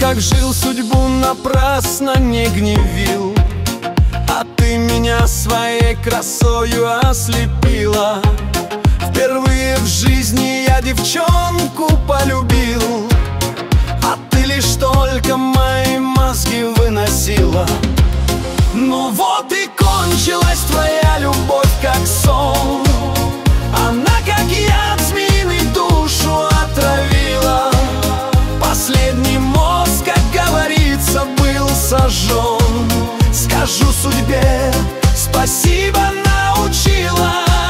как жил, судьбу напрасно не гневил. А ты меня своей красою ослепила. Впервые в жизни я девчонку полюбил, а ты лишь только мои мозги выносила. Ну вот и кончилась твоя любовь, как сон. Она, как яд змеиный, душу отравила. Последний мост, как говорится, был сожжен. Скажу судьбе, спасибо, научила.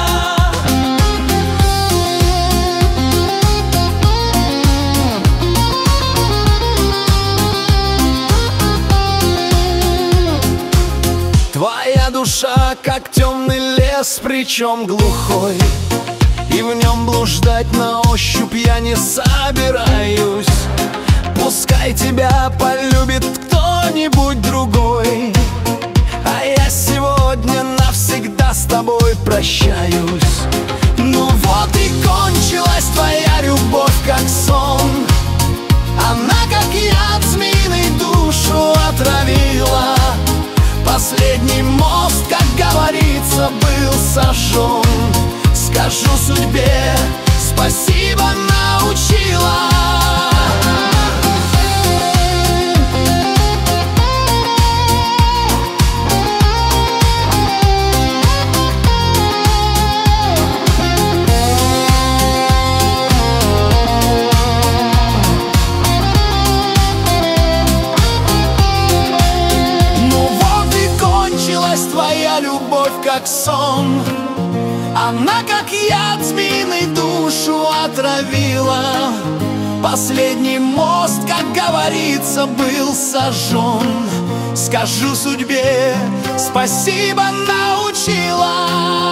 Твоя душа, как темный лес, причем глухой, и в нем блуждать на ощупь я не собираюсь. Пускай тебя полюбит кто-нибудь другой, а я сегодня навсегда с тобой прощаюсь. Ну вот и кончилась твоя любовь, как сон. Она, как яд змеиный, душу отравила. Последний мост, как говорится, был сожжен. Скажу судьбе, спасибо, научила. Твоя любовь, как сон. Она, как яд змеиный, душу отравила. Последний мост, как говорится, был сожжен. Скажу судьбе, спасибо, научила.